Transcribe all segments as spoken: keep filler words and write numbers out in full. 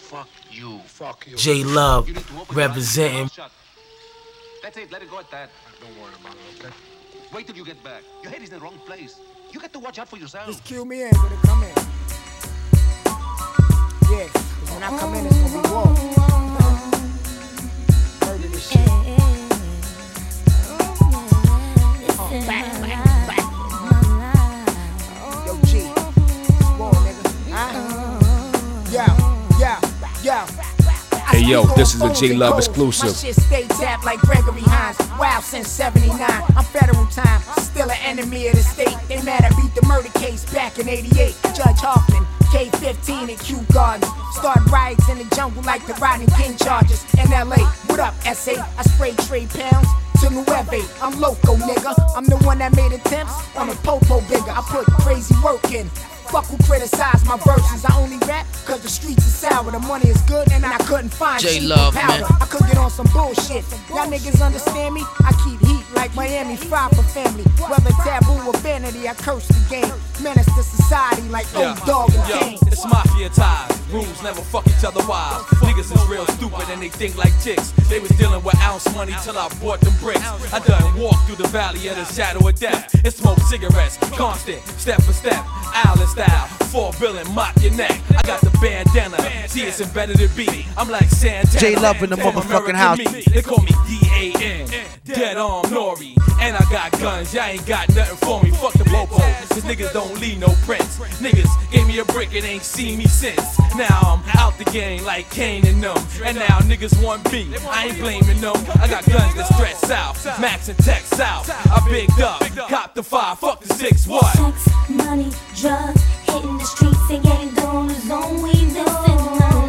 Fuck you. Fuck you. J Love representing. That's it, let it go at that. Don't worry about it, okay? Wait till you get back. Your head is in the wrong place. You got to watch out for yourself. Just cue me in when it come in. Yeah, cause when I come in, it's gonna be war. Murder this shit. Uh, back, back, back. Yo, G. It's war, nigga. Huh? Yo, yo, yo. Hey yo, this is a J Love exclusive. My shit stay tapped like Gregory Hines. Wow, since seventy-nine. I'm federal time, still an enemy of the state. They mad I beat the murder case back in eighty-eight. Judge Hoffman, K fifteen and Kew Gardens. Start riots in the jungle like the Rodney King charges. In L A, what up, S A? I spray trade pounds to Nueve. I'm loco, nigga. I'm the one that made attempts on a popo bigger. I put crazy work in. Fuck who criticize my verses. I only rap cause the streets is sour. The money is good and I couldn't find J cheap Love, powder. man. I could get on some bullshit. Y'all niggas understand me? I keep heat like Miami, fry for family. Whether taboo or vanity, I curse the game. Menace to society like Yeah. old dog and Yo, Kane. it's mafia ties. Rules never fuck each other wives. Niggas is real stupid and they think like chicks. They was dealing with ounce money till I bought them bricks. I done walked through the valley of the shadow of death and smoked cigarettes, constant, step for step, island style. Four billion, mop your neck. I got the bandana. See, it's embedded in B. I'm like Santana. J Love in the From motherfucking American house. Me. They call me D A N, Dead Arm Nori. And I got guns, y'all ain't got nothing for me. Fuck the popo, cause niggas don't leave no prints. Niggas gave me a brick and ain't seen me since. Now I'm out the game like Kane and them. And now niggas want me, I ain't blaming them. I got guns that stretch south, Max and Tech south. I bigged up, cop the five, fuck the six, what? Sex, money, drugs, hitting the streets and getting on the zone. We this is my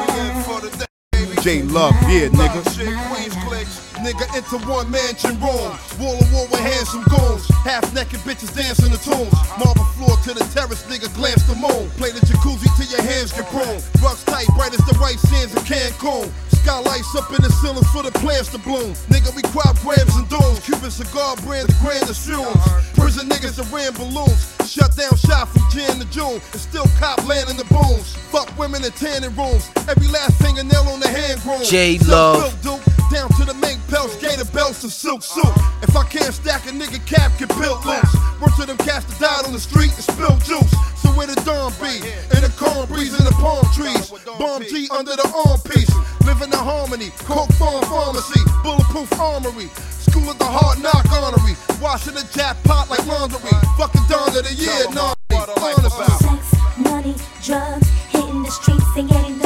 life. J Love, yeah, nigga. Queens clicks, nigga, into one mansion room. Wall to wall with handsome goons. Half naked bitches dancing the tunes. Marble floor to the terrace, nigga, glance the moon. Play the jacuzzi till your hands get prone. Rugs tight, bright as the white sands of Cancun. Skylights up in the ceilings for the plants to bloom. Nigga, we crop grams and domes. Cuban cigar brands, the grand assumes. Prison niggas that ran balloons. Shut down shop from Jan to June. And still cop land in the booms. Fuck women in tanning rooms. Every last fingernail on the hand grown. J Love. Down to the main pelts, gator belts and silk suit. If I can't stack a nigga cap, can build loose. Work to them cats that died on the street and spill juice. So where the dawn be? In the corn breeze and the palm trees. Bomb G under the arm piece. Living in harmony, Coke Farm Pharmacy, bulletproof armory. School at the hard knock honorary. Washing the jackpot like laundry. Fucking dawn of the year, nah. Sex, money, drugs, hitting the streets and getting